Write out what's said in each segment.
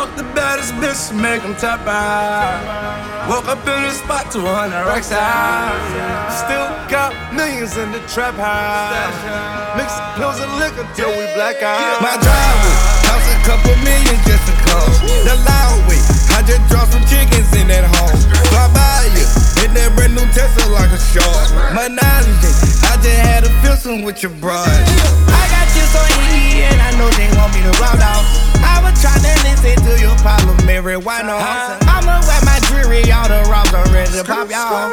Fuck the baddest bitch, make them tap out. Woke up in the spot, 200 racks out. Still got millions in the trap house. Mix pills and liquor till we black out. My driveway cost a couple million just to come. The loud way, I just dropped some chickens in that home. Fly by you, hit that brand new Tesla like a shark. My knowledge, I just had a foursome with your broad. I got you so easy and I know they want me to round out. I was trying to listen to your problem, marijuana. I'ma wear my jewelry, all the rocks are ready to pop y'all.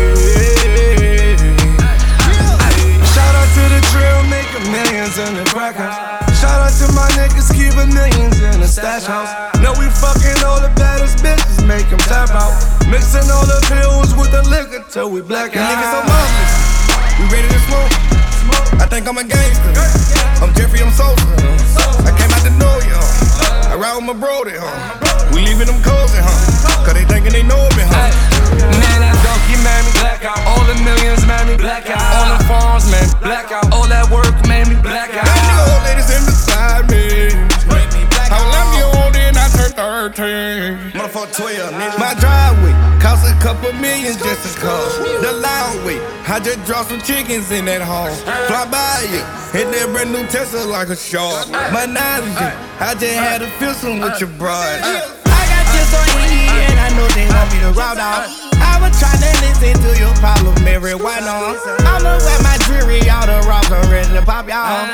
Shout out to the drill, making millions in the crack house. Shout out to my niggas, keeping millions in the stash house. Know we fucking all the baddest bitches, make them tap out. Mixing all the pills with the liquor till we black out. Niggas so marvelous, we ready to smoke. I think I'm a gangster, I'm Jeffrey, I'm Sosa. I came out to know you, I ride with my brody, we leaving them cozy, cause they thinking they know me, Man, that donkey made me black out. All the millions made me black out. On the farms, man, black out. All that work made me black out. That nigga old ladies in beside me. I left you old and I turned 13. Motherfucker 12, nigga. My driveway cost a couple millions just to come. The loud way, I just dropped some chickens in that home. Fly by you, hit that brand new Tesla like a shark. My knowledge, I just had a foursome with your broad. I got you so easy and I know they want me to round out. I was trying to listen to your problem, marijuana. I'ma wear my jewelry, all the rocks are ready to pop y'all.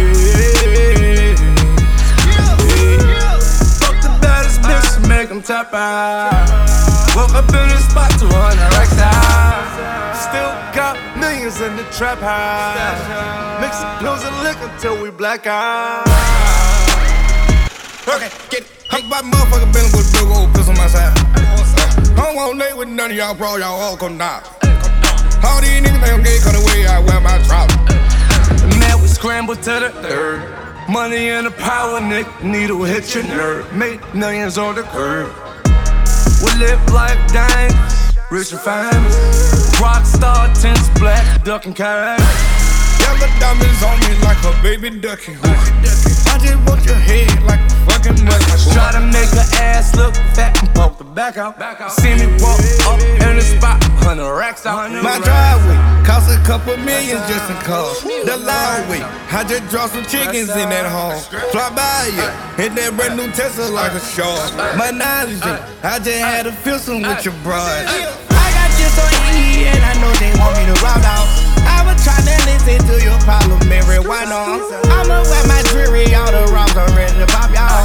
Fuck the baddest bitch, make them tap out. Woke up in the spot, 200 racks out. Still got millions in the trap house. Mixing pills and liquor till we black out. Okay, get it. I'm about motherfucking Bentley with a big old piss on my side. I don't want late with none of y'all, bro. Y'all all come down. All these niggas think I'm gay, cause the way I wear my trousers. Man, we scramble to the third. Money and the power, Nick. Needle hit your nerve. Make millions on the curb. We live life dangerous, rich and famous. Rockstar, tints black, ducking cash. Yellow diamonds on me like a baby ducky. I just want your head like a fucking monkey. Try to make her ass look fat and poke the back out. See me walk up in the spot, 100 racks out. My driveway cost a couple millions just to call. The loud way, I just dropped some chickens in that home. Fly by you, hit that brand new Tesla like a shark. My knowledge, I just had a foursome with your broad. I got you so easy and I know they want me to round out. I was trying to listen to your problem, marijuana. I'ma wear my jewelry, all the rocks are ready to pop y'all.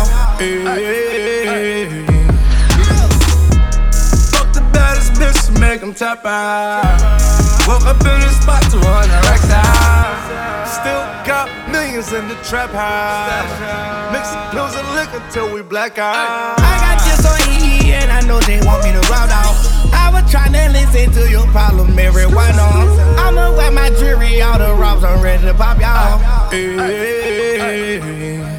Fuck the baddest bitch, make them tap out. Woke up in the spot, 200 racks out. Still got millions in the trap house. Mixing pills and liquor till we black out. I got you so easy and I know they want me to round out. I was trying to listen to your problem, marijuana. I'ma wear my jewelry, all the rocks are ready to pop y'all.